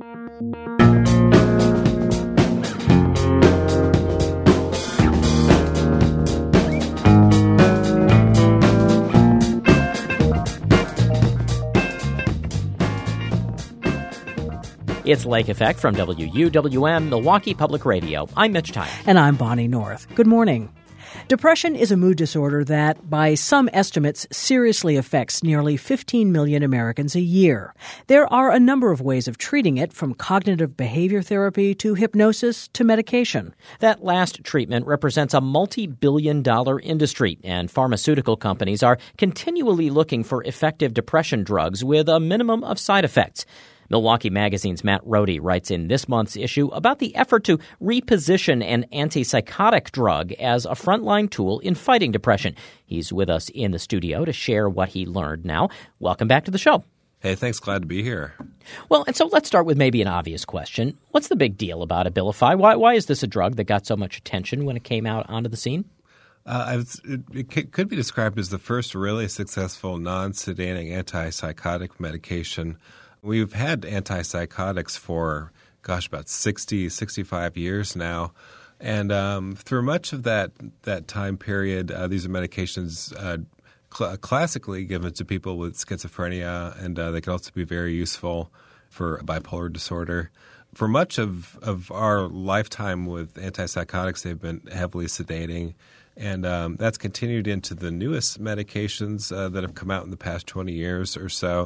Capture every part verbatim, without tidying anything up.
It's Lake Effect from W U W M, Milwaukee Public Radio. I'm Mitch Tyler. And I'm Bonnie North. Good morning. Depression is a mood disorder that, by some estimates, seriously affects nearly fifteen million Americans a year. There are a number of ways of treating it, from cognitive behavior therapy to hypnosis to medication. That last treatment represents a multi-billion dollar industry, and pharmaceutical companies are continually looking for effective depression drugs with a minimum of side effects. Milwaukee Magazine's Matt Rohde writes in this month's issue about the effort to reposition an antipsychotic drug as a frontline tool in fighting depression. He's with us in the studio to share what he learned now. Welcome back to the show. Hey, thanks. Glad to be here. Well, and so let's start with maybe an obvious question. What's the big deal about Abilify? Why, why is this a drug that got so much attention when it came out onto the scene? Uh, was, it, it could be described as the first really successful non-sedating antipsychotic medication. We've had antipsychotics for, gosh, about sixty, sixty-five years now. And um, through much of that that time period, uh, these are medications uh, cl- classically given to people with schizophrenia, and uh, they can also be very useful for bipolar disorder. For much of, of our lifetime with antipsychotics, they've been heavily sedating. And um, that's continued into the newest medications uh, that have come out in the past twenty years or so.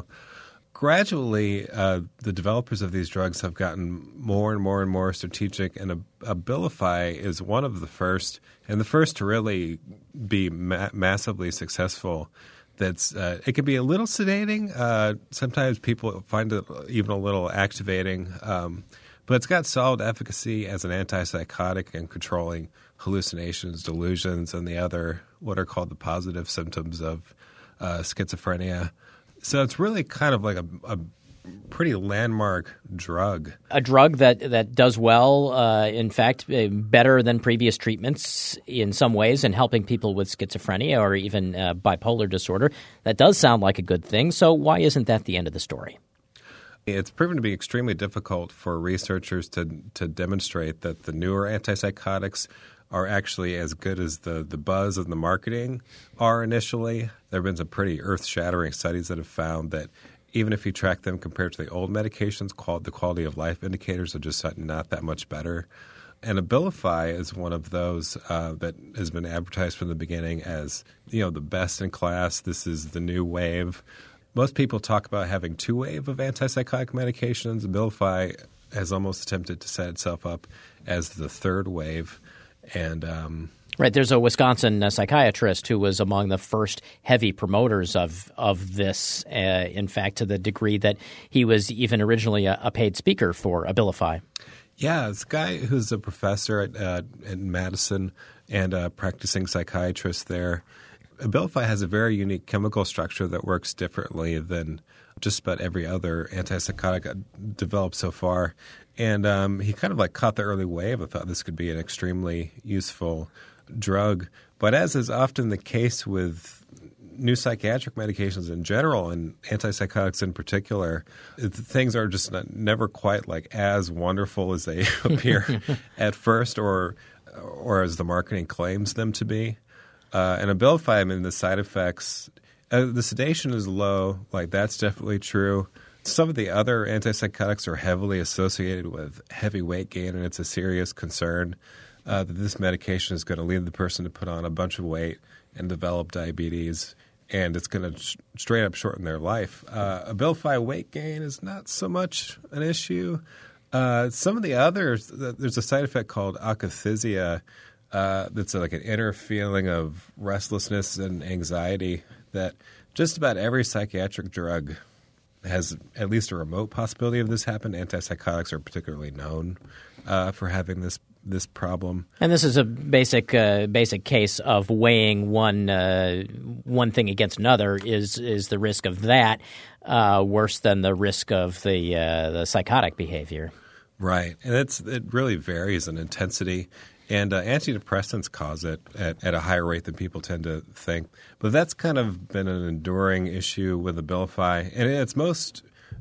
Gradually, uh, the developers of these drugs have gotten more and more and more strategic, and Abilify is one of the first, and the first to really be ma- massively successful. That's uh, it can be a little sedating. Uh, sometimes people find it even a little activating, um, but it's got solid efficacy as an antipsychotic and controlling hallucinations, delusions, and the other what are called the positive symptoms of uh, schizophrenia. So it's really kind of like a, a pretty landmark drug. A drug that, that does well, uh, in fact, uh, better than previous treatments in some ways in helping people with schizophrenia or even uh, bipolar disorder. That does sound like a good thing. So why isn't that the end of the story? It's proven to be extremely difficult for researchers to to demonstrate that the newer antipsychotics are actually as good as the, the buzz and the marketing are initially. There have been some pretty earth-shattering studies that have found that even if you track them compared to the old medications, called the quality of life indicators are just not that much better. And Abilify is one of those uh, that has been advertised from the beginning as, you know, the best in class. This is the new wave. Most people talk about having two wave of antipsychotic medications. Abilify has almost attempted to set itself up as the third wave. And um, right, there's a Wisconsin uh, psychiatrist who was among the first heavy promoters of of this. Uh, in fact, to the degree that he was even originally a, a paid speaker for Abilify. Yeah, this guy who's a professor at, uh, at Madison and a practicing psychiatrist there. Abilify has a very unique chemical structure that works differently than just about every other antipsychotic developed so far. And um, he kind of like caught the early wave. I thought this could be an extremely useful drug. But as is often the case with new psychiatric medications in general and antipsychotics in particular, things are just not, never quite like as wonderful as they appear at first or or as the marketing claims them to be. Uh, and Abilify, I mean, the side effects, uh, the sedation is low. Like, that's definitely true. Some of the other antipsychotics are heavily associated with heavy weight gain, and it's a serious concern uh, that this medication is going to lead the person to put on a bunch of weight and develop diabetes, and it's going to sh- straight up shorten their life. Uh, Abilify weight gain is not so much an issue. Uh, some of the others, there's a side effect called akathisia, Uh, that's like an inner feeling of restlessness and anxiety that just about every psychiatric drug has at least a remote possibility of this happen. Antipsychotics are particularly known uh, for having this this problem. And this is a basic uh, basic case of weighing one uh, one thing against another. Is is the risk of that uh, worse than the risk of the uh, the psychotic behavior? Right, and it's it really varies in intensity. And uh, antidepressants cause it at, at a higher rate than people tend to think. But that's kind of been an enduring issue with Abilify. And it's most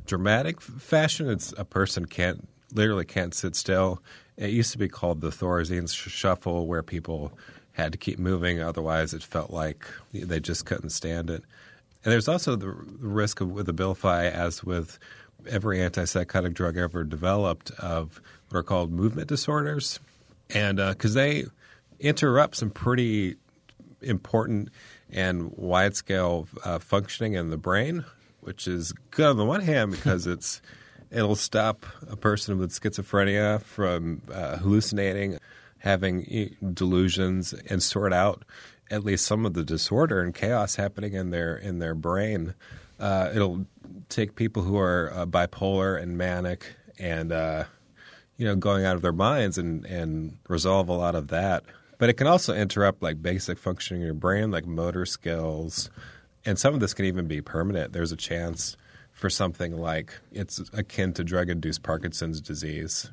dramatic fashion. It's a person can't literally can't sit still. It used to be called the Thorazine shuffle, where people had to keep moving, otherwise it felt like they just couldn't stand it. And there's also the risk of, with Abilify, as with every antipsychotic drug ever developed, of what are called movement disorders. And because uh, they interrupt some pretty important and wide-scale uh, functioning in the brain, which is good on the one hand because it's it'll stop a person with schizophrenia from uh, hallucinating, having delusions, and sort out at least some of the disorder and chaos happening in their in their brain. Uh, it'll take people who are uh, bipolar and manic and uh, you know going out of their minds and, and resolve a lot of that. But it can also interrupt like basic functioning in your brain, like motor skills, and some of this can even be permanent. There's a chance for something like it's akin to drug-induced Parkinson's disease.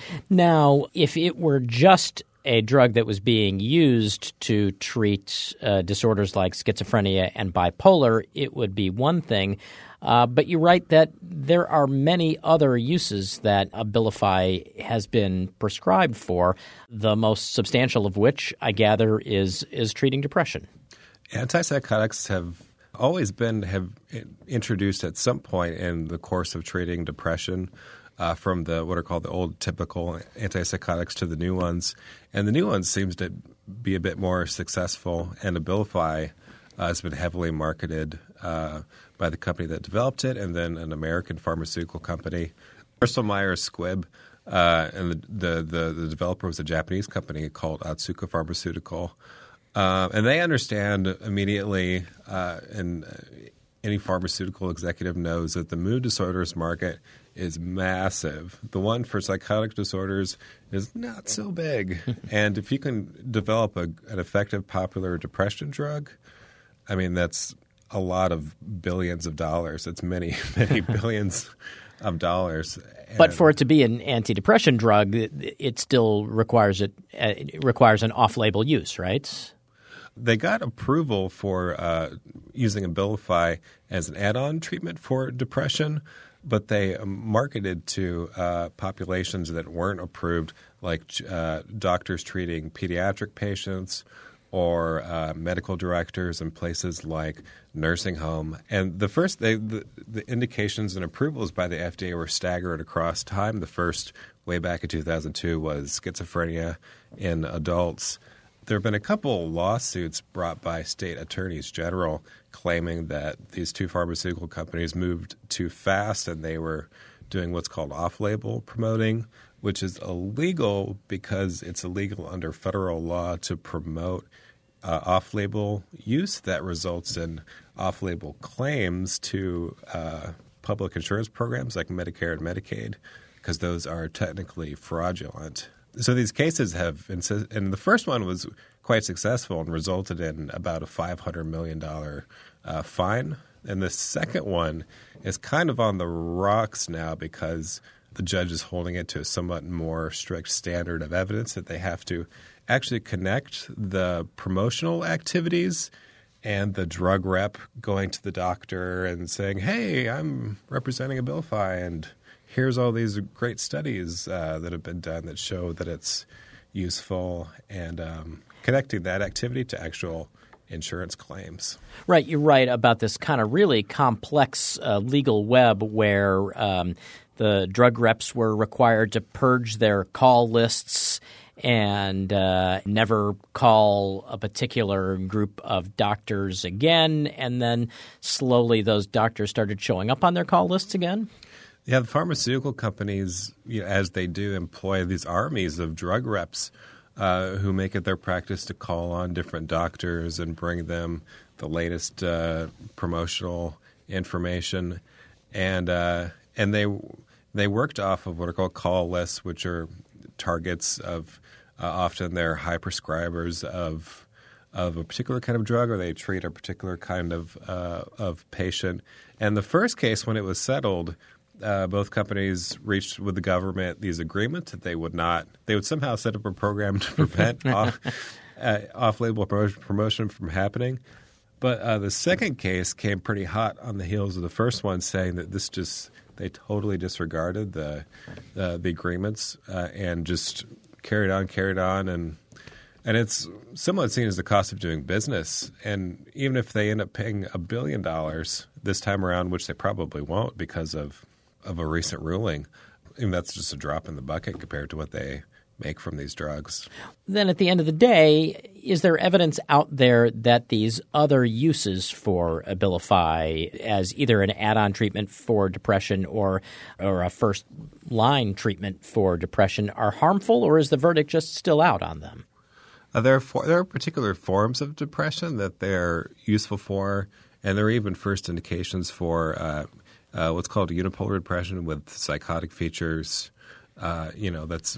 Now, if it were just a drug that was being used to treat uh, disorders like schizophrenia and bipolar, it would be one thing. Uh, but you write that there are many other uses that Abilify has been prescribed for, the most substantial of which, I gather, is is treating depression. Antipsychotics have always been have introduced at some point in the course of treating depression, uh, from the what are called the old typical antipsychotics to the new ones. And the new ones seems to be a bit more successful, and Abilify uh, has been heavily marketed uh, by the company that developed it, and then an American pharmaceutical company, Bristol Myers Squibb, uh, and the, the, the, the developer was a Japanese company called Otsuka Pharmaceutical. Uh, and they understand immediately, uh, and any pharmaceutical executive knows that the mood disorders market is massive. The one for psychotic disorders is not so big. And if you can develop a, an effective popular depression drug, I mean, that's a lot of billions of dollars. It's many, many billions of dollars. And but for it to be an antidepressant drug, it, it still requires it, uh, it requires an off-label use, right? They got approval for uh, using Abilify as an add-on treatment for depression, but they marketed to uh, populations that weren't approved, like uh, doctors treating pediatric patients or uh, medical directors in places like nursing home. And the first they, the, the indications and approvals by the F D A were staggered across time. The first, way back in two thousand two, was schizophrenia in adults. There have been a couple lawsuits brought by state attorneys general claiming that these two pharmaceutical companies moved too fast and they were doing what's called off-label promoting, which is illegal because it's illegal under federal law to promote uh, off-label use that results in off-label claims to uh, public insurance programs like Medicare and Medicaid, because those are technically fraudulent. So these cases have – and the first one was quite successful and resulted in about a five hundred million dollars uh, fine. And the second one is kind of on the rocks now because the judge is holding it to a somewhat more strict standard of evidence that they have to actually connect the promotional activities and the drug rep going to the doctor and saying, hey, I'm representing Abilify and – here's all these great studies uh, that have been done that show that it's useful, and um, connecting that activity to actual insurance claims. Right. You're right about this kind of really complex uh, legal web where um, the drug reps were required to purge their call lists and uh, never call a particular group of doctors again, and then slowly those doctors started showing up on their call lists again. Yeah, the pharmaceutical companies, you know, as they do, employ these armies of drug reps uh, who make it their practice to call on different doctors and bring them the latest uh, promotional information, and uh, and they they worked off of what are called call lists, which are targets of uh, often they're high prescribers of of a particular kind of drug, or they treat a particular kind of uh, of patient. And the first case, when it was settled, Uh, both companies reached with the government these agreements that they would not – they would somehow set up a program to prevent off, uh, off-label promotion from happening. But uh, the second case came pretty hot on the heels of the first one, saying that this just – They totally disregarded the uh, the agreements uh, and just carried on, carried on, and and it's somewhat seen as the cost of doing business. And even if they end up paying a billion dollars this time around, which they probably won't because of of a recent ruling, I mean, that's just a drop in the bucket compared to what they make from these drugs. Then at the end of the day, is there evidence out there that these other uses for Abilify as either an add-on treatment for depression or or a first-line treatment for depression are harmful, or is the verdict just still out on them? Uh, there, are for, there are particular forms of depression that they're useful for, and there are even first indications for uh, uh, what's called unipolar depression with psychotic features. Uh, you know, that's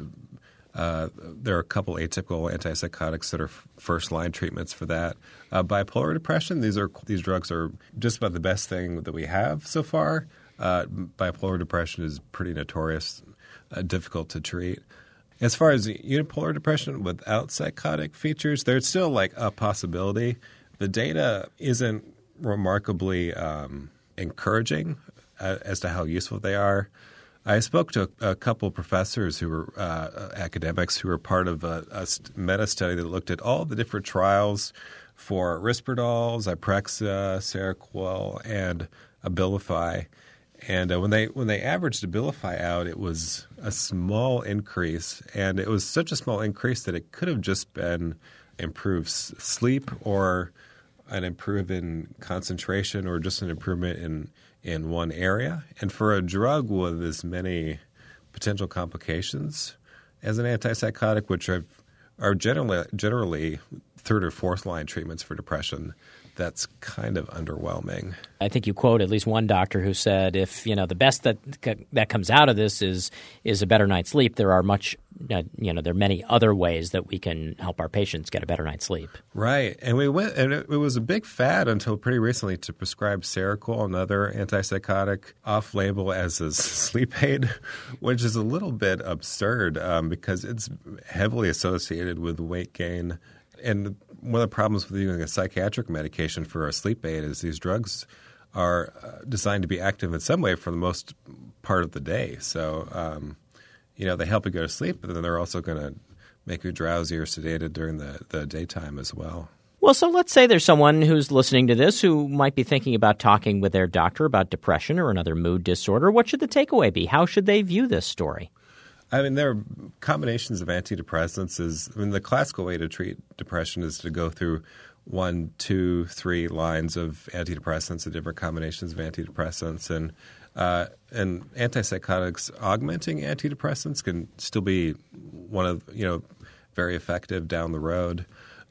Uh, there are a couple atypical antipsychotics that are f- first-line treatments for that. Uh, bipolar depression, these are these drugs are just about the best thing that we have so far. Uh, bipolar depression is pretty notorious, uh, difficult to treat. As far as unipolar depression without psychotic features, there's still like a possibility. The data isn't remarkably um, encouraging uh, as to how useful they are. I spoke to a, a couple of professors who were uh, academics who were part of a, a meta-study that looked at all the different trials for Risperdal, Zyprexa, Seroquel, and Abilify. And uh, when they when they averaged Abilify out, it was a small increase, and it was such a small increase that it could have just been improved sleep or an improvement in concentration or just an improvement in in one area. And for a drug with as many potential complications as an antipsychotic, which are, are generally generally third or fourth line treatments for depression, that's kind of underwhelming. I think you quote at least one doctor who said, if you know the best that that comes out of this is is a better night's sleep, there are much uh, you know there are many other ways that we can help our patients get a better night's sleep. Right, and we went, and it, it was a big fad until pretty recently to prescribe Seroquel, another antipsychotic, off-label as a sleep aid, which is a little bit absurd um, because it's heavily associated with weight gain. And one of the problems with using a psychiatric medication for a sleep aid is these drugs are uh, designed to be active in some way for the most part of the day. So, um, you know, they help you go to sleep, but then they're also going to make you drowsy or sedated during the, the daytime as well. Well, so let's say there's someone who's listening to this who might be thinking about talking with their doctor about depression or another mood disorder. What should the takeaway be? How should they view this story? I mean, there are combinations of antidepressants. Is I mean, the classical way to treat depression is to go through one, two, three lines of antidepressants, the different combinations of antidepressants, and uh, and antipsychotics augmenting antidepressants can still be one of you know very effective down the road.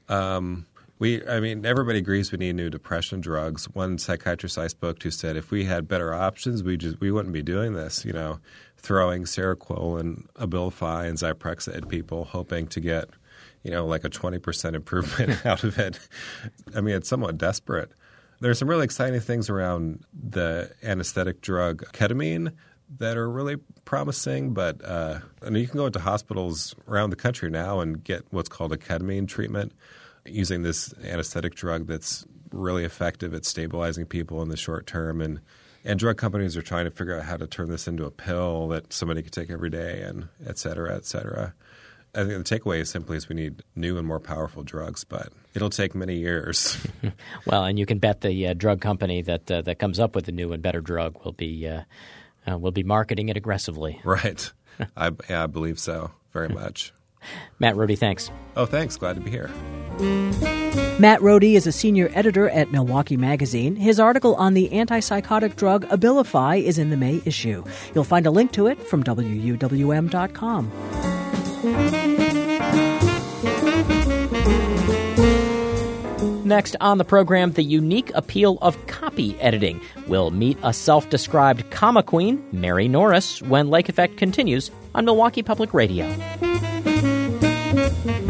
Um, we, I mean, everybody agrees we need new depression drugs. One psychiatrist I spoke to said if we had better options, we just we wouldn't be doing this. You know. Throwing Seroquel and Abilify and Zyprexa at people, hoping to get, you know, like a twenty percent improvement out of it. I mean, it's somewhat desperate. There's some really exciting things around the anesthetic drug ketamine that are really promising, but uh, I mean, you can go into hospitals around the country now and get what's called a ketamine treatment using this anesthetic drug that's really effective at stabilizing people in the short term. And And drug companies are trying to figure out how to turn this into a pill that somebody could take every day, and et cetera, et cetera. I think the takeaway is simply is we need new and more powerful drugs, but it'll take many years. Well, and you can bet the uh, drug company that uh, that comes up with the new and better drug will be uh, uh, will be marketing it aggressively. Right. I, yeah, I believe so very much. Matt Rohde, thanks. Oh, thanks. Glad to be here. Matt Rohde is a senior editor at Milwaukee Magazine. His article on the antipsychotic drug Abilify is in the May issue. You'll find a link to it from W U W M dot com. Next on the program, the unique appeal of copy editing. We'll meet a self-described comma queen, Mary Norris, when Lake Effect continues on Milwaukee Public Radio.